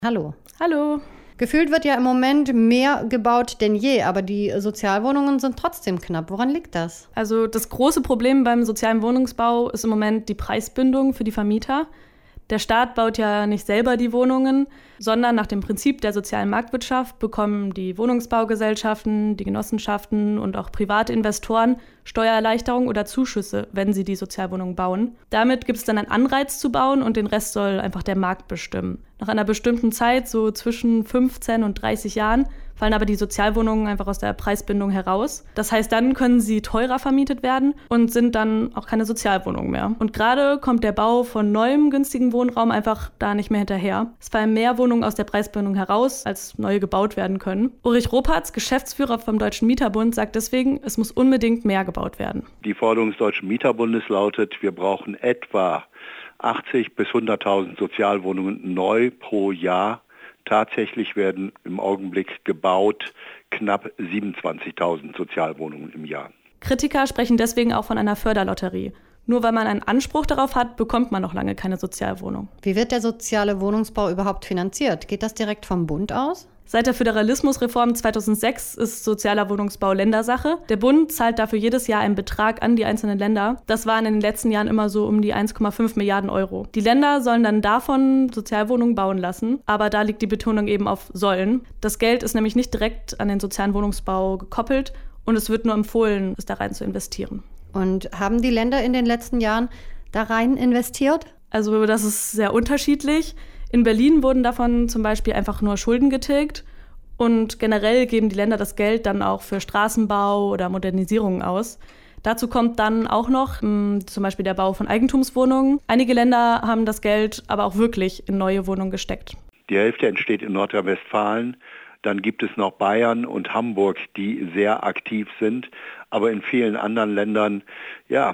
Hallo. Hallo. Gefühlt wird ja im Moment mehr gebaut denn je, aber die Sozialwohnungen sind trotzdem knapp. Woran liegt das? Also das große Problem beim sozialen Wohnungsbau ist im Moment die Preisbindung für die Vermieter. Der Staat baut ja nicht selber die Wohnungen, sondern nach dem Prinzip der sozialen Marktwirtschaft bekommen die Wohnungsbaugesellschaften, die Genossenschaften und auch private Investoren Steuererleichterungen oder Zuschüsse, wenn sie die Sozialwohnungen bauen. Damit gibt es dann einen Anreiz zu bauen und den Rest soll einfach der Markt bestimmen. Nach einer bestimmten Zeit, so zwischen 15 und 30 Jahren, fallen aber die Sozialwohnungen einfach aus der Preisbindung heraus. Das heißt, dann können sie teurer vermietet werden und sind dann auch keine Sozialwohnungen mehr. Und gerade kommt der Bau von neuem günstigen Wohnraum einfach da nicht mehr hinterher. Es fallen mehr Wohnungen aus der Preisbindung heraus, als neue gebaut werden können. Ulrich Ropatz, Geschäftsführer vom Deutschen Mieterbund, sagt deswegen, es muss unbedingt mehr gebaut werden. Die Forderung des Deutschen Mieterbundes lautet, wir brauchen etwa 80.000 bis 100.000 Sozialwohnungen neu pro Jahr. Tatsächlich werden im Augenblick gebaut knapp 27.000 Sozialwohnungen im Jahr. Kritiker sprechen deswegen auch von einer Förderlotterie. Nur weil man einen Anspruch darauf hat, bekommt man noch lange keine Sozialwohnung. Wie wird der soziale Wohnungsbau überhaupt finanziert? Geht das direkt vom Bund aus? Seit der Föderalismusreform 2006 ist sozialer Wohnungsbau Ländersache. Der Bund zahlt dafür jedes Jahr einen Betrag an die einzelnen Länder. Das waren in den letzten Jahren immer so um die 1,5 Milliarden Euro. Die Länder sollen dann davon Sozialwohnungen bauen lassen, aber da liegt die Betonung eben auf sollen. Das Geld ist nämlich nicht direkt an den sozialen Wohnungsbau gekoppelt und es wird nur empfohlen, es da rein zu investieren. Und haben die Länder in den letzten Jahren da rein investiert? Also das ist sehr unterschiedlich. In Berlin wurden davon zum Beispiel einfach nur Schulden getilgt und generell geben die Länder das Geld dann auch für Straßenbau oder Modernisierungen aus. Dazu kommt dann auch noch zum Beispiel der Bau von Eigentumswohnungen. Einige Länder haben das Geld aber auch wirklich in neue Wohnungen gesteckt. Die Hälfte entsteht in Nordrhein-Westfalen. Dann gibt es noch Bayern und Hamburg, die sehr aktiv sind. Aber in vielen anderen Ländern, ja,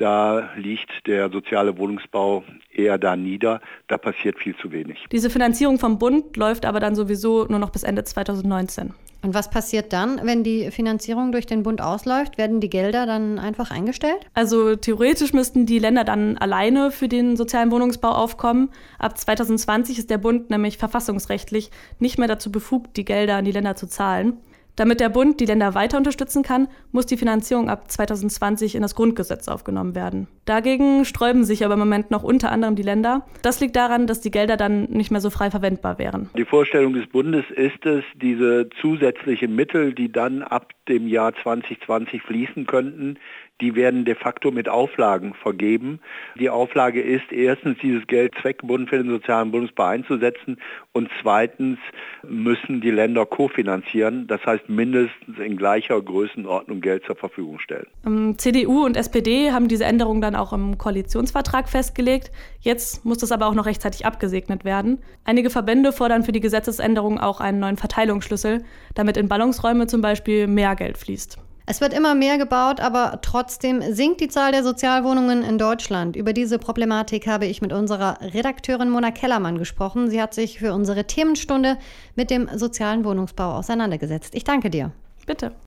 da liegt der soziale Wohnungsbau eher da nieder. Da passiert viel zu wenig. Diese Finanzierung vom Bund läuft aber dann sowieso nur noch bis Ende 2019. Und was passiert dann, wenn die Finanzierung durch den Bund ausläuft? Werden die Gelder dann einfach eingestellt? Also theoretisch müssten die Länder dann alleine für den sozialen Wohnungsbau aufkommen. Ab 2020 ist der Bund nämlich verfassungsrechtlich nicht mehr dazu befugt, die Gelder an die Länder zu zahlen. Damit der Bund die Länder weiter unterstützen kann, muss die Finanzierung ab 2020 in das Grundgesetz aufgenommen werden. Dagegen sträuben sich aber im Moment noch unter anderem die Länder. Das liegt daran, dass die Gelder dann nicht mehr so frei verwendbar wären. Die Vorstellung des Bundes ist es, diese zusätzlichen Mittel, die dann ab dem Jahr 2020 fließen könnten, die werden de facto mit Auflagen vergeben. Die Auflage ist erstens, dieses Geld zweckgebunden für den sozialen Wohnungsbau einzusetzen und zweitens müssen die Länder kofinanzieren, das heißt mindestens in gleicher Größenordnung Geld zur Verfügung stellen. CDU und SPD haben diese Änderung dann auch im Koalitionsvertrag festgelegt. Jetzt muss das aber auch noch rechtzeitig abgesegnet werden. Einige Verbände fordern für die Gesetzesänderung auch einen neuen Verteilungsschlüssel, damit in Ballungsräume zum Beispiel mehr Geld fließt. Es wird immer mehr gebaut, aber trotzdem sinkt die Zahl der Sozialwohnungen in Deutschland. Über diese Problematik habe ich mit unserer Redakteurin Mona Kellermann gesprochen. Sie hat sich für unsere Themenstunde mit dem sozialen Wohnungsbau auseinandergesetzt. Ich danke dir. Bitte.